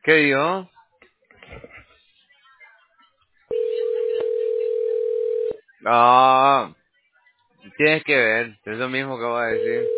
¿Qué digo? Ah, tienes que ver, es lo mismo que voy a decir.